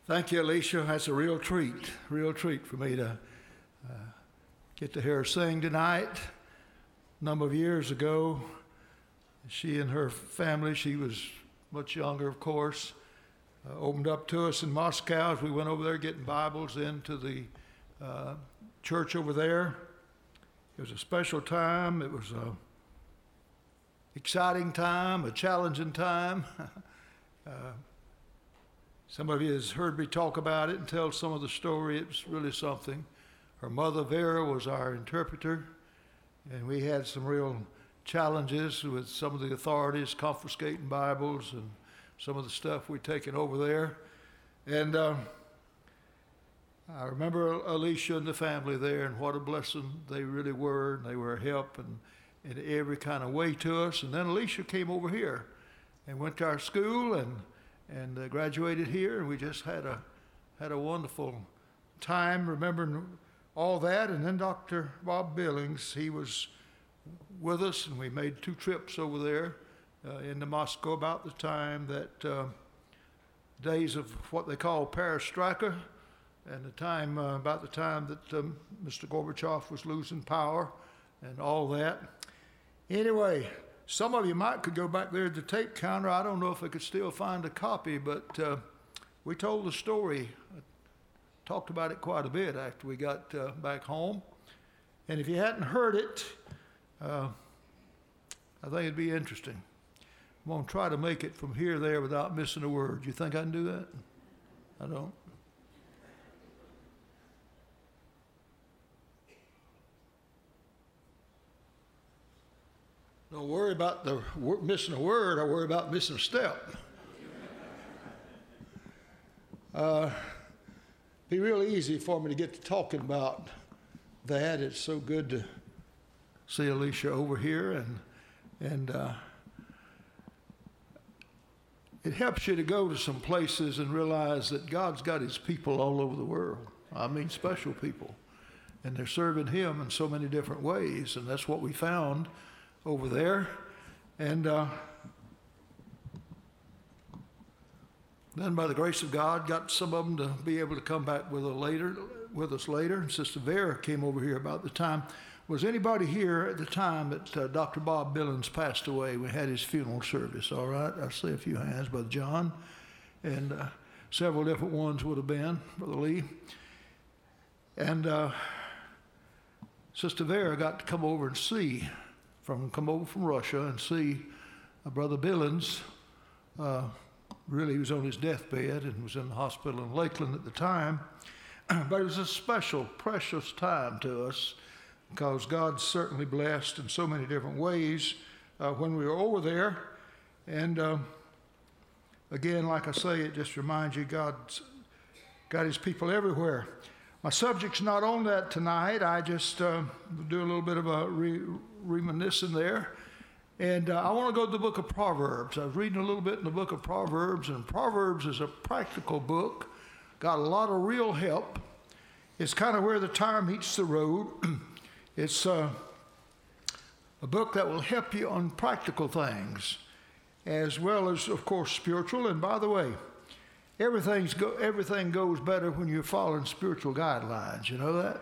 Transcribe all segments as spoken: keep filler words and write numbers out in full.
Thank you, Alicia. That's a real treat, real treat for me to uh, get to hear her sing tonight. A number of years ago, she and her family, she was much younger, of course, uh, opened up to us in Moscow as we went over there getting Bibles into the uh, church over there. It was a special time. It was a exciting time, a challenging time. uh, some of you has heard me talk about it and tell some of the story. It was really something. Her mother, Vera, was our interpreter, and we had some real challenges with some of the authorities confiscating Bibles and some of the stuff we'd taken over there. And uh, I remember Alicia and the family there, and what a blessing they really were, and they were a help and in every kind of way to us. And then Alicia came over here and went to our school and and uh, graduated here, and we just had a had a wonderful time remembering all that. And then Doctor Bob Billings, he was with us, and we made two trips over there uh, into Moscow about the time that uh, days of what they call perestroika, and the time uh, about the time that um, Mister Gorbachev was losing power and all that. Anyway, some of you might could go back there to the tape counter. I don't know if I could still find a copy, but uh, we told the story, talked about it quite a bit after we got uh, back home. And if you hadn't heard it, uh, I think it'd be interesting. I'm going to try to make it from here to there without missing a word. You think I can do that? I don't. Don't worry about the missing a word. I worry about missing a step. uh, be real easy for me to get to talking about that. It's so good to see Alicia over here, and and uh, it helps you to go to some places and realize that God's got His people all over the world. I mean, special people, and they're serving Him in so many different ways, and that's what we found over there. And uh, then by the grace of God, got some of them to be able to come back with, a later, with us later. And Sister Vera came over here about the time. Was anybody here at the time that uh, Doctor Bob Billings passed away? We had his funeral service, all right? I see a few hands, Brother John, and uh, several different ones would have been, Brother Lee. And uh, Sister Vera got to come over and see From come over from Russia and see uh, Brother Billings. Uh, really, he was on his deathbed and was in the hospital in Lakeland at the time. But it was a special, precious time to us because God certainly blessed in so many different ways uh, when we were over there. And uh, again, like I say, it just reminds you God's got His people everywhere. My subject's not on that tonight. I just uh, do a little bit of a re- reminiscing there. And uh, I want to go to the book of Proverbs. I was reading a little bit in the book of Proverbs, and Proverbs is a practical book, got a lot of real help. It's kind of where the tire meets the road. It's uh, a book that will help you on practical things, as well as, of course, spiritual. And by the way, Everything's go, everything goes better when you're following spiritual guidelines. You know that?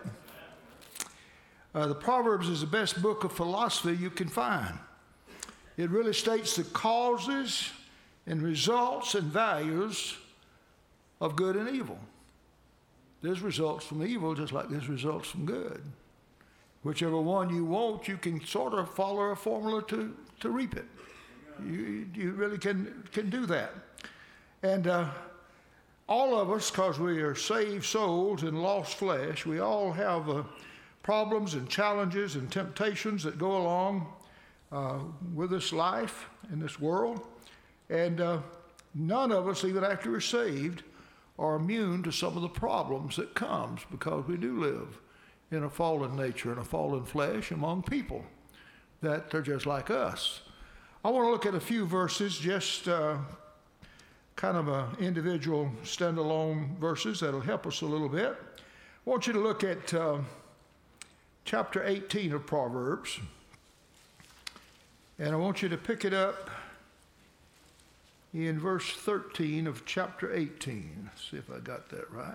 Uh, the Proverbs is the best book of philosophy you can find. It really states the causes and results and values of good and evil. There's results from evil just like there's results from good. Whichever one you want, you can sort of follow a formula to, to reap it. You, you really can, can do that. And uh, all of us, because we are saved souls and lost flesh, we all have uh, problems and challenges and temptations that go along uh, with this life in this world. And uh, none of us, even after we're saved, are immune to some of the problems that comes because we do live in a fallen nature and a fallen flesh among people that are just like us. I want to look at a few verses, just uh, kind of a individual standalone verses that'll help us a little bit. I want you to look at uh, chapter eighteen of Proverbs, and I want you to pick it up in verse thirteen of chapter eighteen. Let's see if I got that right.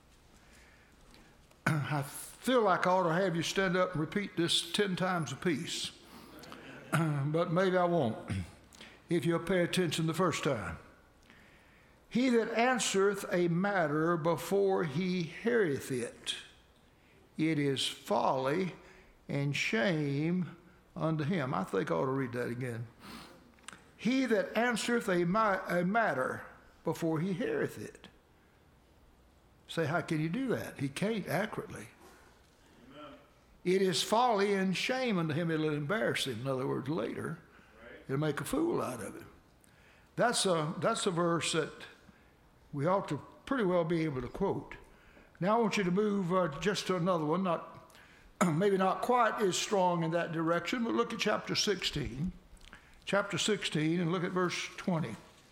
I feel like I ought to have you stand up and repeat this ten times apiece, but maybe I won't if you'll pay attention the first time. He that answereth a matter before he heareth it, it is folly and shame unto him. I think I ought to read that again. He that answereth a, ma- a matter before he heareth it. Say, how can you do that? He can't accurately. Amen. It is folly and shame unto him. It'll embarrass him. In other words, later, right. It'll make a fool out of him. That's a, that's a verse that we ought to pretty well be able to quote. Now I want you to move uh, just to another one, not maybe not quite as strong in that direction, but look at chapter sixteen. Chapter sixteen, and look at verse twenty.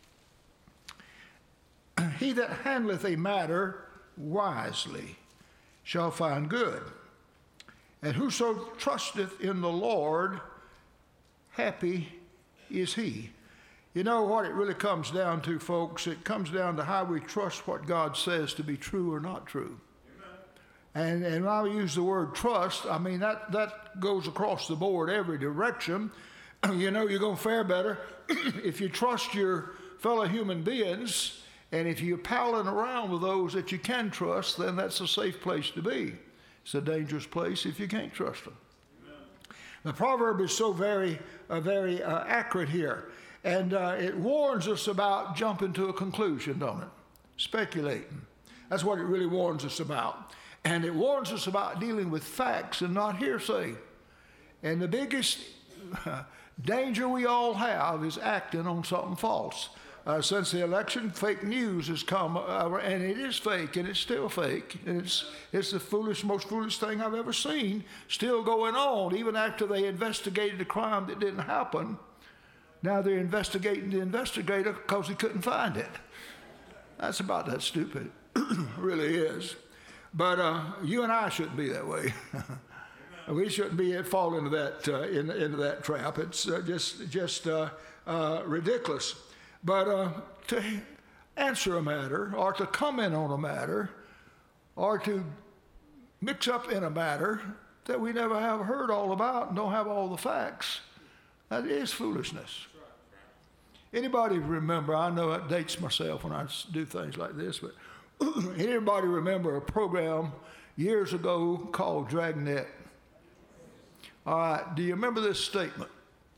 He that handleth a matter wisely shall find good, and whoso trusteth in the Lord, happy is he. You know what it really comes down to, folks? It comes down to how we trust what God says to be true or not true. Amen. And, and when I use the word trust, I mean that, that goes across the board every direction. You know, you're going to fare better if you trust your fellow human beings, and if you're palling around with those that you can trust, then that's a safe place to be. It's a dangerous place if you can't trust them. Amen. The proverb is so very, uh, very uh, accurate here, and uh, it warns us about jumping to a conclusion, don't it? Speculating. That's what it really warns us about. And it warns us about dealing with facts and not hearsay. And the biggest danger we all have is acting on something false. Uh, since the election, fake news has come, uh, and it is fake, and it's still fake. And it's it's the foolish, most foolish thing I've ever seen, still going on, even after they investigated a crime that didn't happen. Now they're investigating the investigator because he couldn't find it. That's about that stupid. It really is. But uh, you and I shouldn't be that way. We shouldn't be fall into that uh, in, into that trap. It's uh, just just uh, uh, ridiculous. But uh, to answer a matter, or to comment on a matter, or to mix up in a matter that we never have heard all about and don't have all the facts, that is foolishness. Anybody remember? I know it dates myself when I do things like this, but anybody remember a program years ago called Dragnet? All right, do you remember this statement?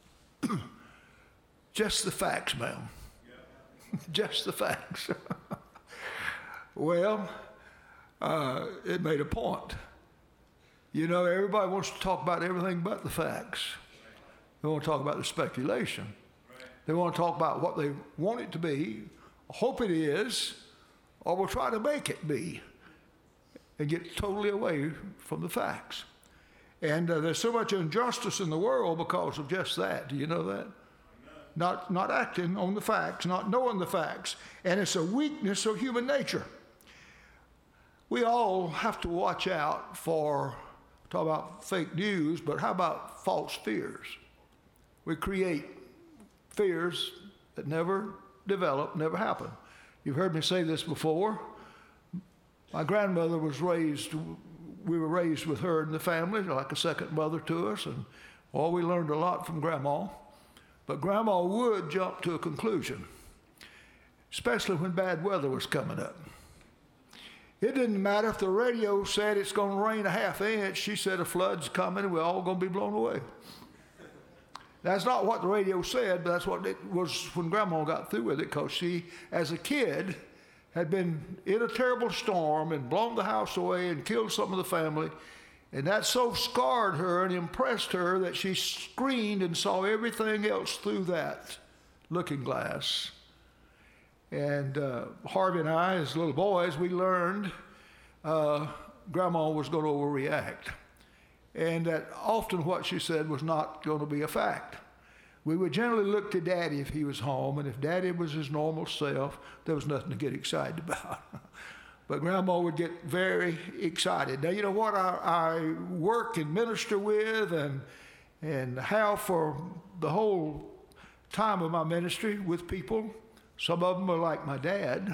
Just the facts, ma'am. Yeah. Just the facts. Well, uh, it made a point. You know, everybody wants to talk about everything but the facts. They want to talk about the speculation. Right. They want to talk about what they want it to be, hope it is, or will try to make it be, and get totally away from the facts. And uh, there's so much injustice in the world because of just that. Do you know that? Not, not acting on the facts, not knowing the facts. And it's a weakness of human nature. We all have to watch out for, talk about fake news, but how about false fears? We create fears that never develop, never happen. You've heard me say this before. My grandmother was raised, we were raised with her in the family, like a second mother to us, and well, we learned a lot from Grandma. But Grandma would jump to a conclusion, especially when bad weather was coming up. It didn't matter if the radio said it's going to rain a half inch. She said a flood's coming and we're all going to be blown away. That's not what the radio said, but that's what it was when Grandma got through with it, because she, as a kid, had been in a terrible storm and blown the house away and killed some of the family. And that so scarred her and impressed her that she screened and saw everything else through that looking glass. And uh, Harvey and I, as little boys, we learned uh, Grandma was going to overreact. And that often what she said was not going to be a fact. We would generally look to Daddy if he was home, and if Daddy was his normal self, there was nothing to get excited about. But Grandma would get very excited. Now, you know what I, I work and minister with and, and have for the whole time of my ministry with people Some of them are like my dad,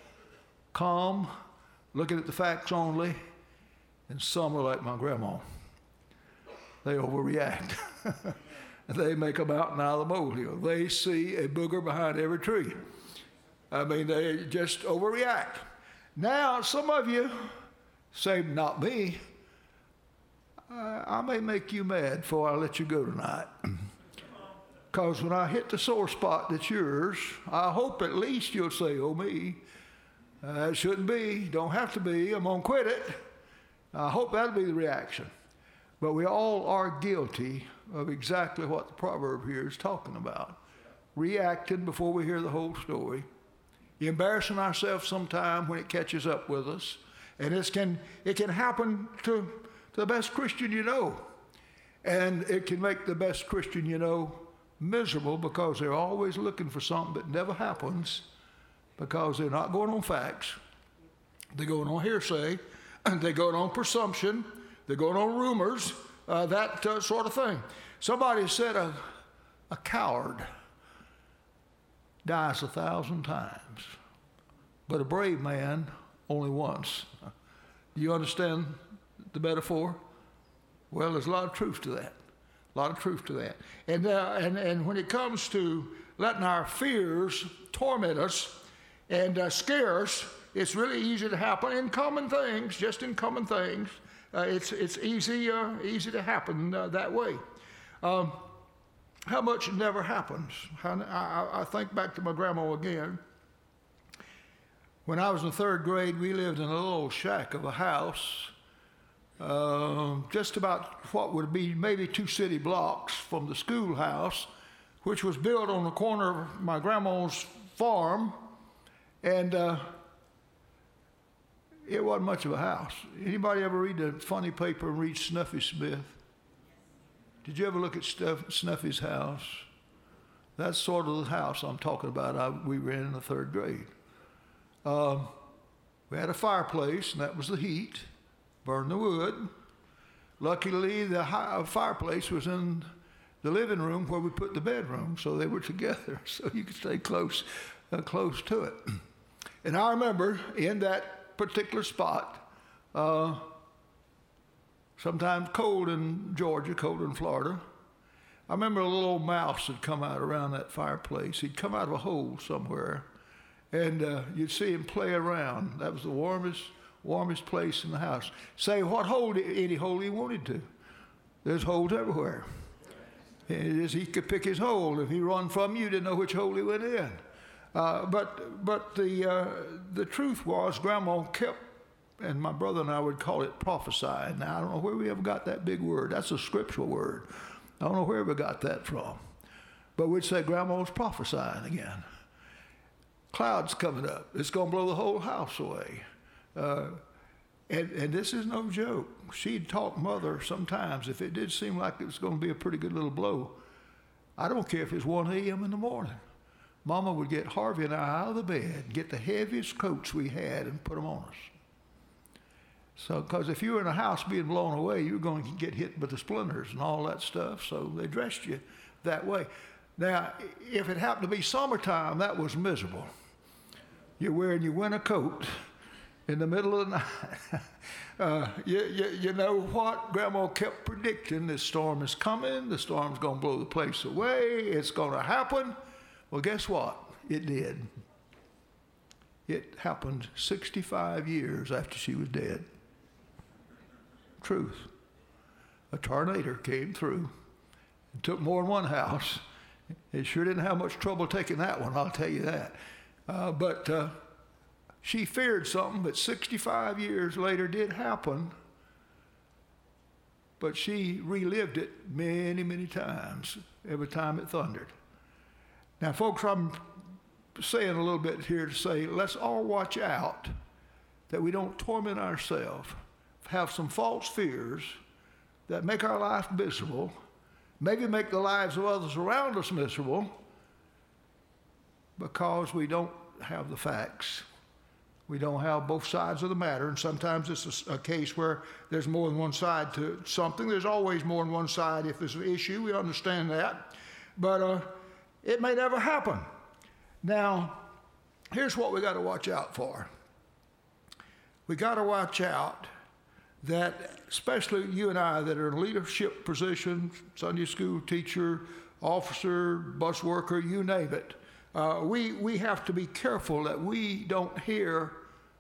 calm, looking at the facts only, and some are like my grandma. They overreact. They make a mountain out of the molehill. They see a booger behind every tree. I mean, they just overreact. Now, some of you say, not me. I, I may make you mad before I let you go tonight. Because when I hit the sore spot that's yours, I hope at least you'll say, oh, me. Uh, it shouldn't be. Don't have to be. I'm going to quit it. I hope that'll be the reaction. But we all are guilty of exactly what the proverb here is talking about. Reacting before we hear the whole story. Embarrassing ourselves sometime when it catches up with us. And it can, it can happen to, to the best Christian you know. And it can make the best Christian you know miserable because they're always looking for something that never happens because they're not going on facts. They're going on hearsay. They're going on presumption. They're going on rumors, uh, that uh, sort of thing. Somebody said a, a coward dies a thousand times, but a brave man only once. Do you understand the metaphor? Well, there's a lot of truth to that. A lot of truth to that. And, uh, and, and when it comes to letting our fears torment us and uh, scare us, it's really easy to happen in common things, just in common things. Uh, it's it's easy uh, easy to happen uh, that way. Um, how much it never happens. How, I, I think back to my grandma again. When I was in third grade, we lived in a little shack of a house, uh, just about what would be maybe two city blocks from the schoolhouse, which was built on the corner of my grandma's farm, and uh, it wasn't much of a house. Anybody ever read the funny paper and read Snuffy Smith? Did you ever look at Stuff, Snuffy's house? That's sort of the house I'm talking about. I, we were in in the third grade. Um, we had a fireplace, and that was the heat. Burned the wood. Luckily, the high, fireplace was in the living room where we put the bedroom, so they were together, so you could stay close, uh, close to it. And I remember in that particular spot, uh, sometimes cold in Georgia, cold in Florida. I remember a little old mouse had come out around that fireplace. He'd come out of a hole somewhere, and uh, you'd see him play around. That was the warmest, warmest place in the house. Say what hole, any hole he wanted to. There's holes everywhere. And it is, he could pick his hole. If he run from you, you didn't know which hole he went in. Uh, but but the uh, the truth was, Grandma kept, and my brother and I would call it prophesying. Now, I don't know where we ever got that big word. That's a scriptural word. I don't know where we got that from. But we'd say Grandma was prophesying again. Clouds coming up. It's going to blow the whole house away. Uh, and, and this is no joke. She'd talk Mother sometimes, if it did seem like it was going to be a pretty good little blow. I don't care if it's one a.m. in the morning. Mama would get Harvey and I out of the bed, get the heaviest coats we had, and put them on us. So, because if you were in a house being blown away, you were going to get hit with the splinters and all that stuff, so they dressed you that way. Now, if it happened to be summertime, that was miserable. You're wearing your winter coat in the middle of the night. uh, you, you, you know what? Grandma kept predicting this storm is coming, the storm's going to blow the place away, it's going to happen. Well, guess what? It did. It happened sixty-five years after she was dead. Truth. A tornado came through. It took more than one house. It sure didn't have much trouble taking that one, I'll tell you that. Uh, but uh, she feared something that sixty-five years later did happen. But she relived it many, many times, every time it thundered. Now, folks, I'm saying a little bit here to say, let's all watch out that we don't torment ourselves, have some false fears that make our life miserable, maybe make the lives of others around us miserable because we don't have the facts. We don't have both sides of the matter, and sometimes it's a, a case where there's more than one side to something. There's always more than one side if there's an issue. We understand that. But uh, it may never happen. Now, here's what we got to watch out for. We got to watch out that, especially you and I that are in leadership positions, Sunday school teacher, officer, bus worker, you name it, uh, we, we have to be careful that we don't hear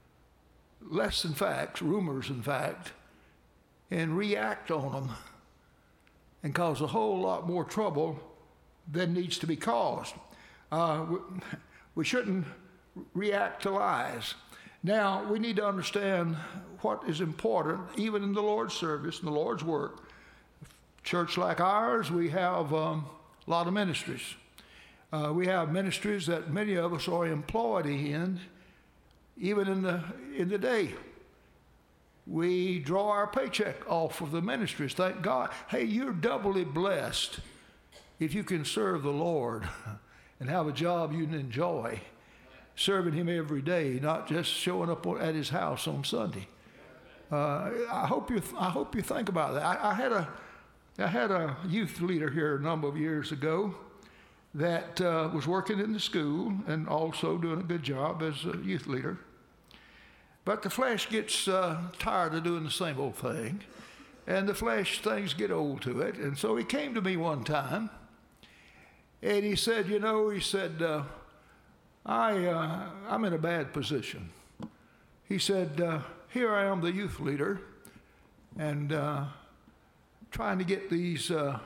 less than facts, rumors in fact, and react on them and cause a whole lot more trouble than needs to be caused. Uh, we, we shouldn't react to lies. Now, we need to understand what is important, even in the Lord's service and the Lord's work. Church like ours, we have um, a lot of ministries. Uh, we have ministries that many of us are employed in, even in the in the day. We draw our paycheck off of the ministries. Thank God. Hey, you're doubly blessed if you can serve the Lord and have a job you can enjoy, serving Him every day, not just showing up at His house on Sunday. Uh, I hope you. I hope you think about that. I, I had a, I had a youth leader here a number of years ago that uh, was working in the school and also doing a good job as a youth leader. But the flesh gets uh, tired of doing the same old thing, and the flesh things get old to it. And so he came to me one time, and he said, you know, he said, uh, I, uh, I'm in a bad position. He said, uh, here I am, the youth leader, and uh, trying to get these uh,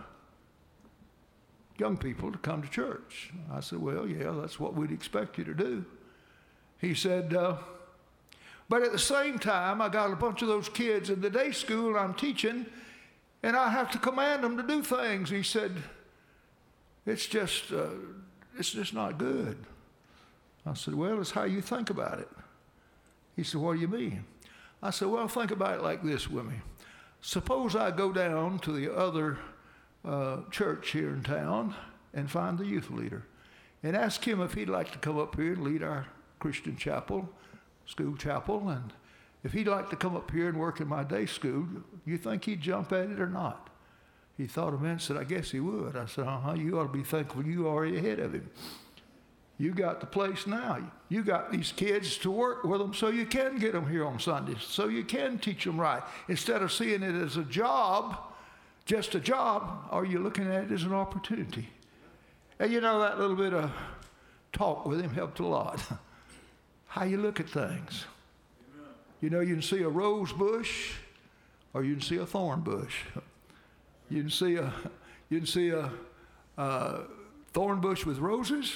young people to come to church. I said, well, yeah, that's what we'd expect you to do. He said, uh, but at the same time, I got a bunch of those kids in the day school I'm teaching, and I have to command them to do things. He said, it's just, uh, it's just not good. I said, well, it's how you think about it. He said, what do you mean? I said, well, think about it like this with me. Suppose I go down to the other uh, church here in town and find the youth leader and ask him if he'd like to come up here and lead our Christian chapel, school chapel, and if he'd like to come up here and work in my day school, you think he'd jump at it or not? He thought a minute and said, I guess he would. I said, uh-huh, you ought to be thankful you are already ahead of him. You got the place now. You got these kids to work with them so you can get them here on Sundays, so you can teach them right. Instead of seeing it as a job, just a job, are you looking at it as an opportunity? And you know, that little bit of talk with him helped a lot. How you look at things. You know, you can see a rose bush or you can see a thorn bush. You can see a, you can see a, a thorn bush with roses,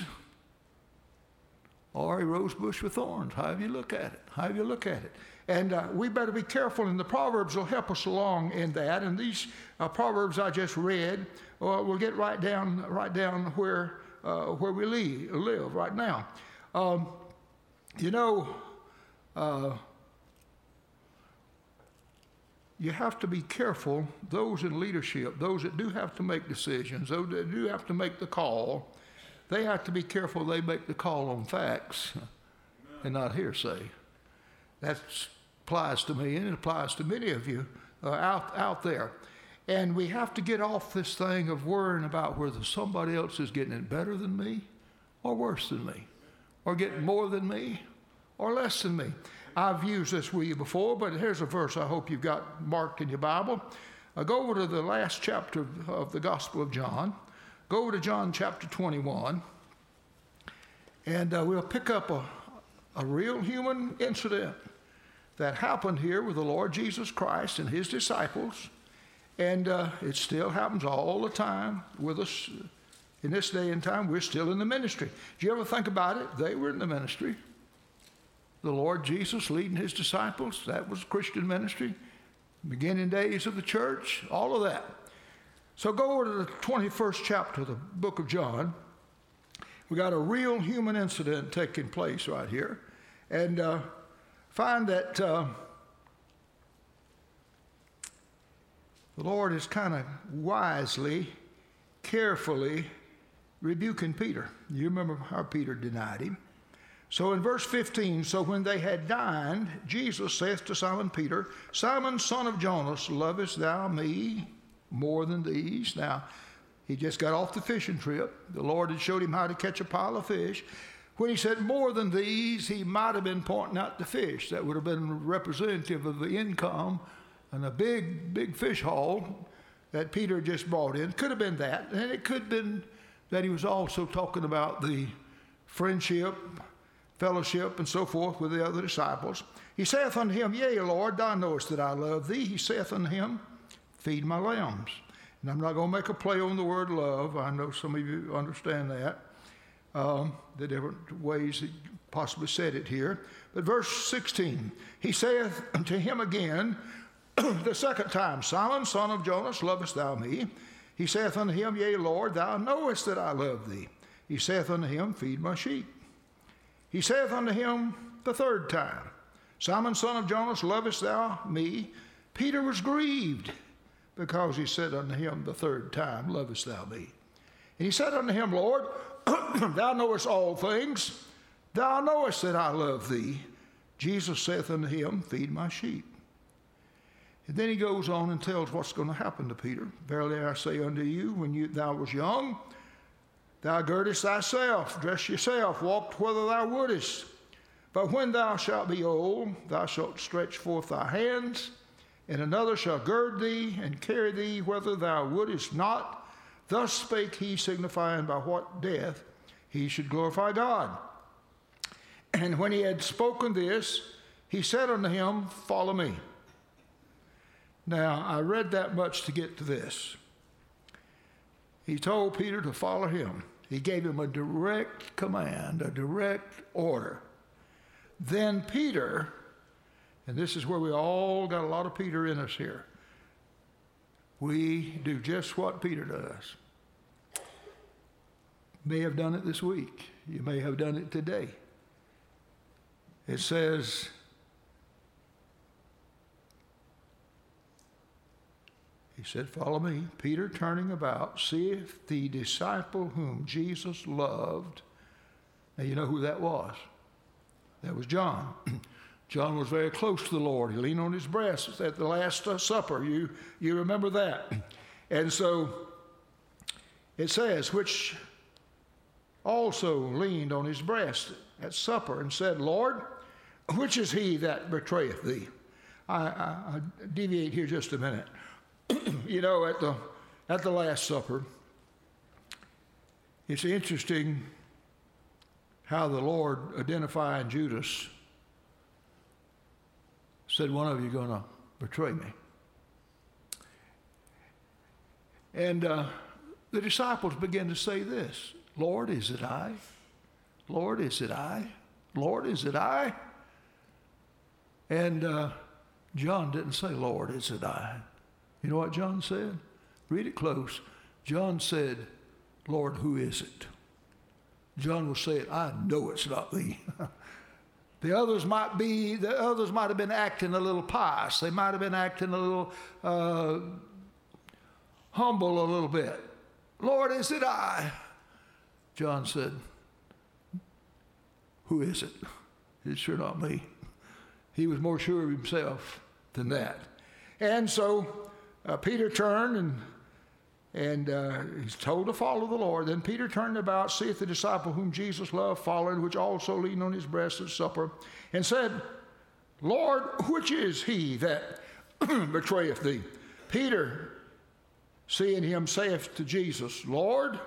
or a rose bush with thorns. However you look at it. However you look at it. And uh, we better be careful, and the Proverbs will help us along in that. And these uh, Proverbs I just read, uh, we'll get right down, right down where uh, where we live, live right now. Um, you know, uh, you have to be careful. Those in leadership, those that do have to make decisions, those that do have to make the call, they have to be careful they make the call on facts and not hearsay. That applies to me, and it applies to many of you uh, out, out there. And we have to get off this thing of worrying about whether somebody else is getting it better than me or worse than me, or getting more than me or less than me. I've used this with you before, but here's a verse I hope you've got marked in your Bible. Uh, go over to the last chapter of, of the Gospel of John. Go over to John chapter twenty-one, and uh, we'll pick up a, a real human incident that happened here with the Lord Jesus Christ and his disciples, and uh, it still happens all the time with us in this day and time. We're still in the ministry. Do you ever think about it? They were in the ministry. The Lord Jesus leading his disciples, that was Christian ministry. Beginning days of the church, all of that. So go over to the twenty-first chapter of the book of John. We got a real human incident taking place right here. And uh, find that uh, the Lord is kind of wisely, carefully rebuking Peter. You remember how Peter denied him. So in verse fifteen, so when they had dined, Jesus saith to Simon Peter, Simon, son of Jonas, lovest thou me more than these? Now, he just got off the fishing trip. The Lord had showed him how to catch a pile of fish. When he said more than these, he might have been pointing out the fish. That would have been representative of the income and a big, big fish haul that Peter just brought in. Could have been that. And it could have been that he was also talking about the friendship, fellowship, and so forth with the other disciples. He saith unto him, Yea, Lord, thou knowest that I love thee. He saith unto him, Feed my lambs. And I'm not going to make a play on the word love. I know some of you understand that, um, the different ways he possibly said it here. But verse sixteen, he saith unto him again, the second time, Simon, son of Jonas, lovest thou me? He saith unto him, Yea, Lord, thou knowest that I love thee. He saith unto him, Feed my sheep. He saith unto him the third time, Simon, son of Jonas, lovest thou me? Peter was grieved, because he said unto him the third time, Lovest thou me? And he said unto him, Lord, thou knowest all things. Thou knowest that I love thee. Jesus saith unto him, Feed my sheep. And then he goes on and tells what's going to happen to Peter. Verily I say unto you, when you, thou was young, thou girdest thyself, dressed yourself, walked whither thou wouldest. But when thou shalt be old, thou shalt stretch forth thy hands, and another shall gird thee and carry thee whither thou wouldest not. Thus spake he, signifying by what death he should glorify God. And when he had spoken this, he said unto him, Follow me. Now, I read that much to get to this. He told Peter to follow him. He gave him a direct command, a direct order. Then Peter, and this is where we all got a lot of Peter in us here. We do just what Peter does. May have done it this week. You may have done it today. It says, he said, Follow me. Peter, turning about, seeth the disciple whom Jesus loved. Now you know who that was. That was John. John was very close to the Lord. He leaned on his breast at the Last uh, Supper. You, you remember that. And so it says, which also leaned on his breast at supper and said, Lord, which is he that betrayeth thee? I, I, I deviate here just a minute. You know, at the, at the Last Supper, it's interesting how the Lord, identifying Judas, said, one of you going to betray me. And uh, the disciples began to say this, Lord, is it I? Lord, is it I? Lord, is it I? And uh, John didn't say, Lord, is it I? You know what John said? Read it close. John said, Lord, who is it? John was saying, I know it's not thee. The others might be, the others might have been acting a little pious. They might have been acting a little uh, humble a little bit. Lord, is it I? John said, who is it? It's sure not me. He was more sure of himself than that. And so uh, Peter turned and And uh, he's told to follow the Lord. Then Peter turned about, seeth the disciple whom Jesus loved, followed, which also leaned on his breast at supper, and said, Lord, which is he that betrayeth thee? Peter, seeing him, saith to Jesus, Lord,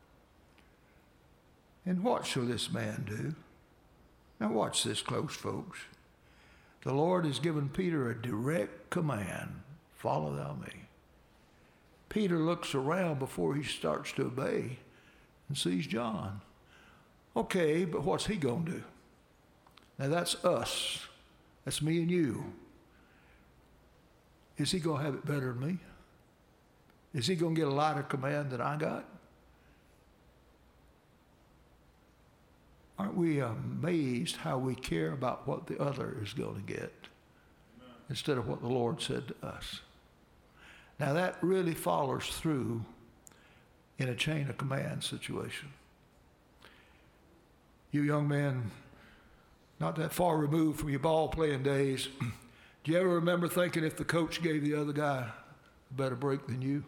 and what shall this man do? Now watch this close, folks. The Lord has given Peter a direct command, follow thou me. Peter looks around before he starts to obey and sees John. Okay, but what's he going to do? Now that's us. That's me and you. Is he going to have it better than me? Is he going to get a lighter command than I got? Aren't we amazed how we care about what the other is going to get instead of what the Lord said to us? Now that really follows through in a chain of command situation. You young men, not that far removed from your ball playing days, do you ever remember thinking if the coach gave the other guy a better break than you?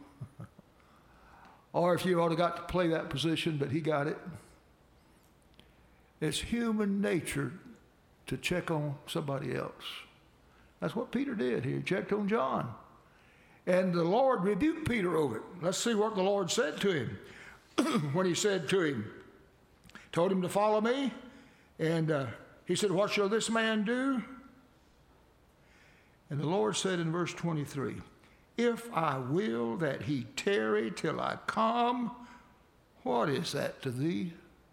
Or if you ought to got to play that position, but he got it? It's human nature to check on somebody else. That's what Peter did here. He checked on John. And the Lord rebuked Peter over it. Let's see what the Lord said to him. When he said to him, told him to follow me. And uh, he said, what shall this man do? And the Lord said in verse twenty-three, if I will that he tarry till I come, what is that to thee?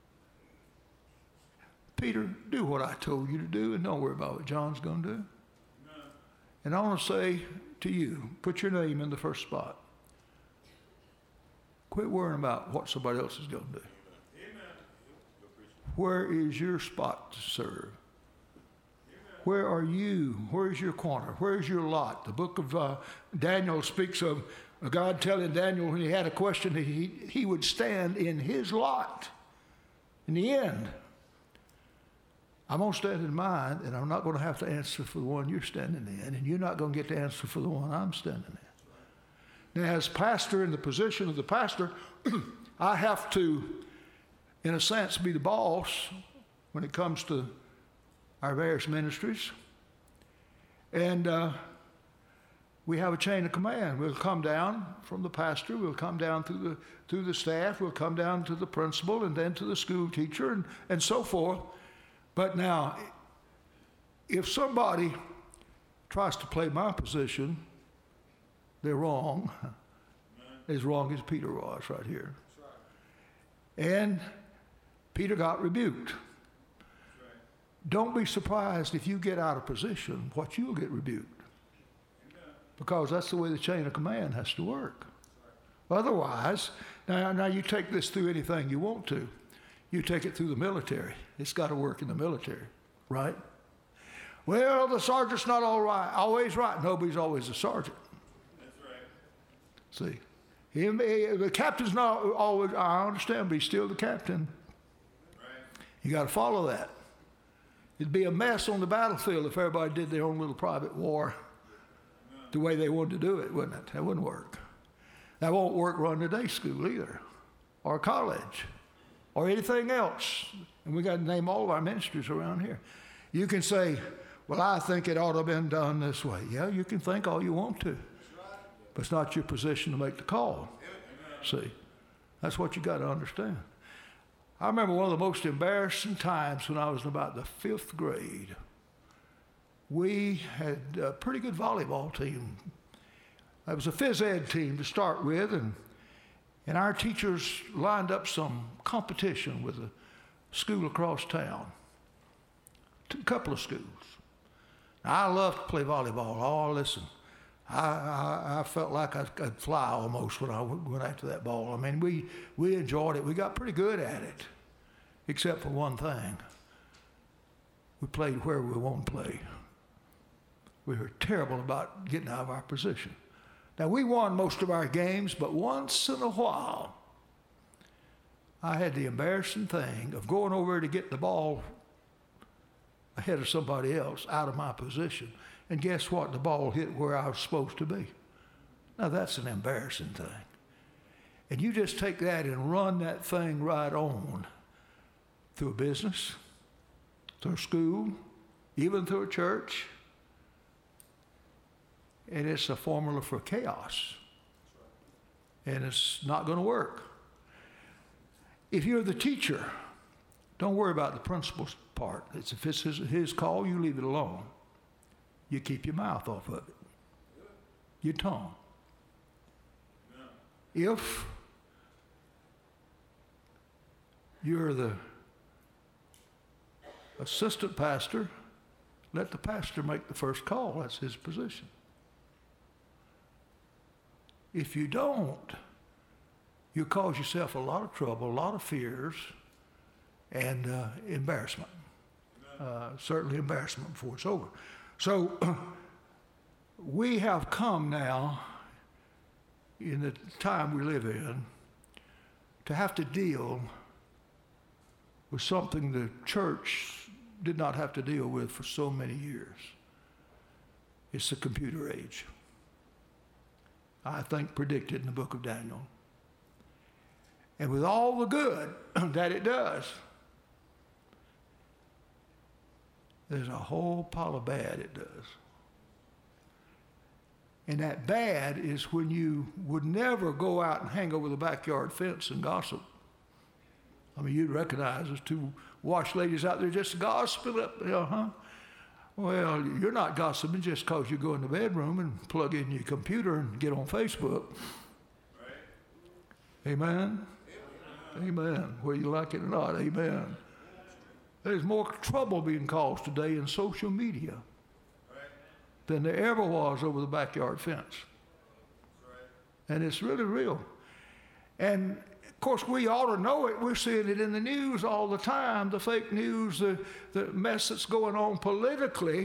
Peter, do what I told you to do and don't worry about what John's going to do. No. And I want to say to you, put your name in the first spot. Quit worrying about what somebody else is going to do. Amen. Where is your spot to serve? Amen. Where are you? Where is your corner? Where is your lot? The book of uh, Daniel speaks of God telling Daniel when he had a question that he, he would stand in his lot. In the end, I'm going to stand in mine, and I'm not going to have to answer for the one you're standing in, and you're not going to get to answer for the one I'm standing in. Now, as pastor, in the position of the pastor, I have to, in a sense, be the boss when it comes to our various ministries. And uh, we have a chain of command. We'll come down from the pastor, we'll come down through the, through the staff, we'll come down to the principal, and then to the school teacher, and, and so forth. But now, if somebody tries to play my position, they're wrong. As wrong as Peter was right here. And Peter got rebuked. Don't be surprised if you get out of position, what you'll get rebuked. Because that's the way the chain of command has to work. Otherwise, now, now you take this through anything you want to. You take it through the military. It's got to work in the military, right? Well, the sergeant's not all right, always right. Nobody's always a sergeant. See, he, he, the captain's not always, I understand, but he's still the captain. Right. You got to follow that. It'd be a mess on the battlefield if everybody did their own little private war the way they wanted to do it, wouldn't it? That wouldn't work. That won't work running a day school either, or college, or anything else. And we got to name all of our ministries around here. You can say, well, I think it ought to have been done this way. Yeah, you can think all you want to. But it's not your position to make the call. See, that's what you got to understand. I remember one of the most embarrassing times when I was in about the fifth grade. We had a pretty good volleyball team. It was a phys ed team to start with, and, and our teachers lined up some competition with a school across town, a couple of schools. Now, I love to play volleyball. Oh, listen. I, I, I felt like I could fly almost when I went after that ball. I mean, we, we enjoyed it. We got pretty good at it, except for one thing. We played where we want to play. We were terrible about getting out of our position. Now, we won most of our games, but once in a while, I had the embarrassing thing of going over to get the ball ahead of somebody else out of my position. And guess what? The ball hit where I was supposed to be. Now, that's an embarrassing thing. And you just take that and run that thing right on through a business, through a school, even through a church. And it's a formula for chaos. And it's not going to work. If you're the teacher, don't worry about the principal's part. It's, if it's his, his call, you leave it alone. You keep your mouth off of it, your tongue. Yeah. If you're the assistant pastor, let the pastor make the first call. That's his position. If you don't, you cause yourself a lot of trouble, a lot of fears, and uh, embarrassment. Uh, certainly embarrassment before it's over. So we have come now, in the time we live in, to have to deal with something the church did not have to deal with for so many years. It's the computer age. I think predicted in the book of Daniel. And with all the good that it does, there's a whole pile of bad it does. And that bad is when you would never go out and hang over the backyard fence and gossip. I mean, you'd recognize there's two wash ladies out there just gossiping up there, huh? Well, you're not gossiping just because you go in the bedroom and plug in your computer and get on Facebook. Right. Amen? Amen? Amen. Whether you like it or not, amen. There's more trouble being caused today in social media than there ever was over the backyard fence. And it's really real. And of course, we ought to know it. We're seeing it in the news all the time, the fake news, the, the mess that's going on politically.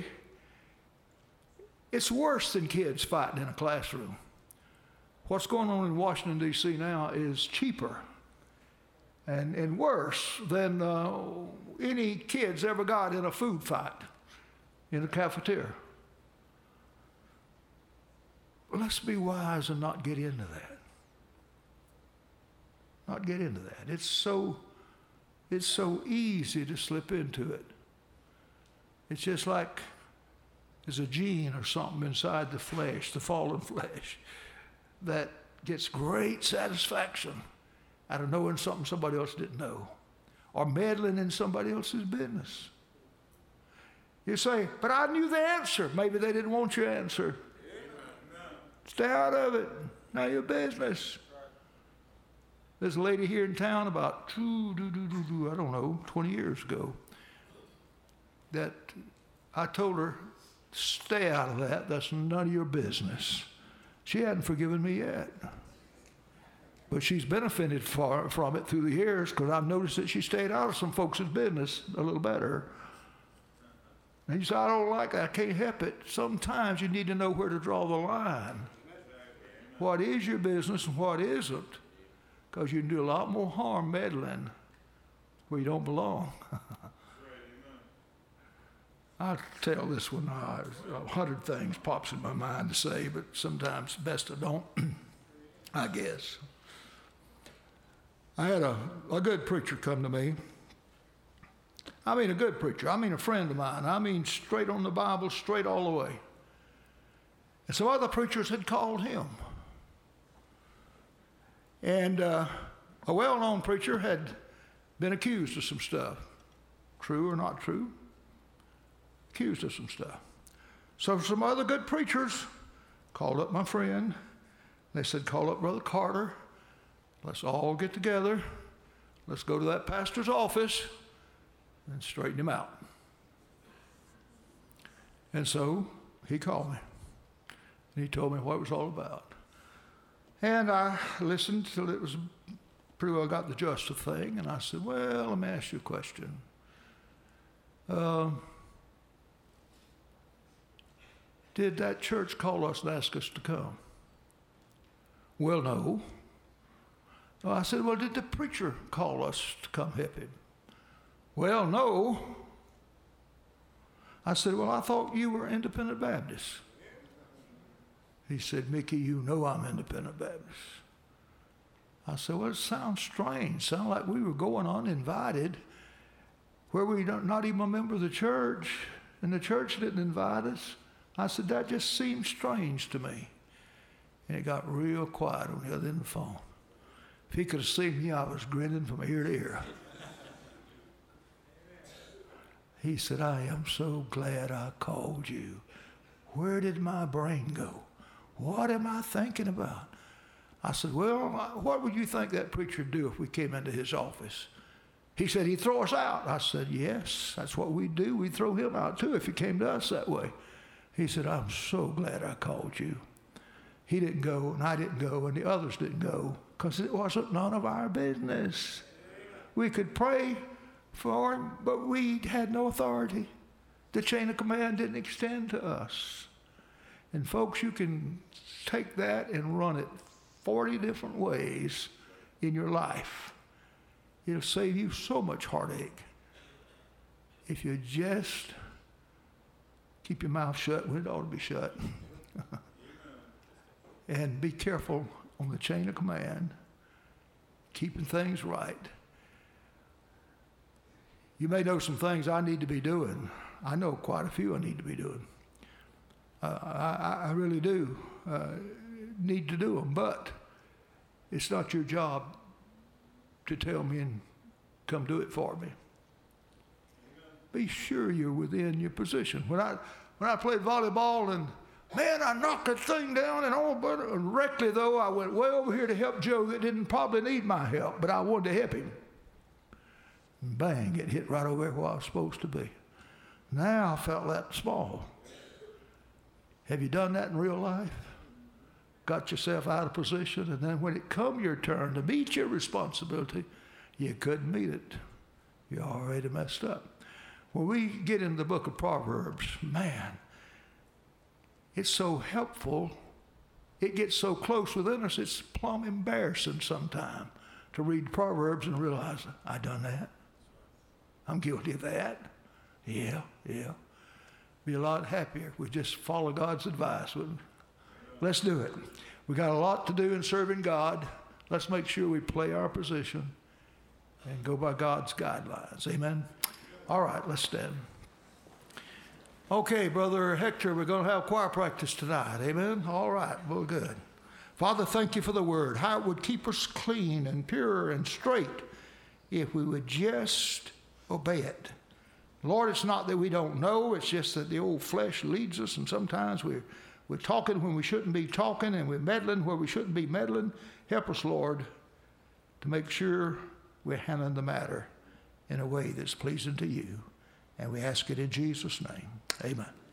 It's worse than kids fighting in a classroom. What's going on in Washington, D C now is cheaper and, and worse than uh, any kids ever got in a food fight in a cafeteria. Let's be wise and not get into that. Not get into that. It's so, it's so easy to slip into it. It's just like there's a gene or something inside the flesh, the fallen flesh, that gets great satisfaction out of knowing something somebody else didn't know, or meddling in somebody else's business. You say, but I knew the answer. Maybe they didn't want your answer. Stay out of it. Not your business. There's a lady here in town about, doo, doo, doo, doo, doo, I don't know, twenty years ago, that I told her, stay out of that. That's none of your business. She hadn't forgiven me yet. But she's benefited far from it through the years because I've noticed that she stayed out of some folks' business a little better. And you say, I don't like that. I can't help it. Sometimes you need to know where to draw the line. What is your business and what isn't? Because you can do a lot more harm meddling where you don't belong. I'll tell this one. Uh, a hundred things pops in my mind to say, but sometimes best I don't, I guess. I had a, a good preacher come to me. I mean a good preacher. I mean a friend of mine. I mean straight on the Bible, straight all the way. And some other preachers had called him. And uh, a well-known preacher had been accused of some stuff. True or not true? Accused of some stuff. So some other good preachers called up my friend. They said, call up Brother Carter. Let's all get together. Let's go to that pastor's office and straighten him out. And so he called me. And he told me what it was all about. And I listened till it was pretty well got the gist of the thing. And I said, well, let me ask you a question. Uh, did that church call us and ask us to come? Well, no. So I said, well, did the preacher call us to come help him? Well, no. I said, well, I thought you were Independent Baptist. He said, Mickey, you know I'm Independent Baptist. I said, well, it sounds strange. Sounds like we were going uninvited where we don't not even a member of the church, and the church didn't invite us. I said, that just seems strange to me. And it got real quiet on the other end of the phone. If he could have seen me, I was grinning from ear to ear. He said, I am so glad I called you. Where did my brain go? What am I thinking about? I said, well, what would you think that preacher would do if we came into his office? He said, he'd throw us out. I said, yes, that's what we'd do. We'd throw him out too if he came to us that way. He said, I'm so glad I called you. He didn't go, and I didn't go, and the others didn't go, because it wasn't none of our business. We could pray for him, but we had no authority. The chain of command didn't extend to us. And folks, you can take that and run it forty different ways in your life. It'll save you so much heartache if you just keep your mouth shut when it ought to be shut. And be careful on the chain of command, keeping things right. You may know some things I need to be doing I know quite a few I need to be doing. Uh, I, I really do uh, need to do them, but it's not your job to tell me and come do it for me. Be sure you're within your position. When I when I played volleyball and man, I knocked that thing down and all but directly though I went way over here to help Joe that didn't probably need my help, but I wanted to help him. And bang, it hit right over where I was supposed to be. Now I felt that small. Have you done that in real life? Got yourself out of position, and then when it come your turn to meet your responsibility, you couldn't meet it. You already messed up. When we get in the book of Proverbs, man, it's so helpful. It gets so close within us, it's plumb embarrassing sometimes to read Proverbs and realize, I done that. I'm guilty of that. Yeah, yeah. Be a lot happier if we just follow God's advice. Let's do it. We got a lot to do in serving God. Let's make sure we play our position and go by God's guidelines. Amen. All right, let's stand. Okay, Brother Hector, we're going to have choir practice tonight. Amen. All right, well, good. Father, thank you for the word. How it would keep us clean and pure and straight if we would just obey it. Lord, it's not that we don't know. It's just that the old flesh leads us, and sometimes we're, we're talking when we shouldn't be talking, and we're meddling where we shouldn't be meddling. Help us, Lord, to make sure we're handling the matter in a way that's pleasing to you. And we ask it in Jesus' name. Amen.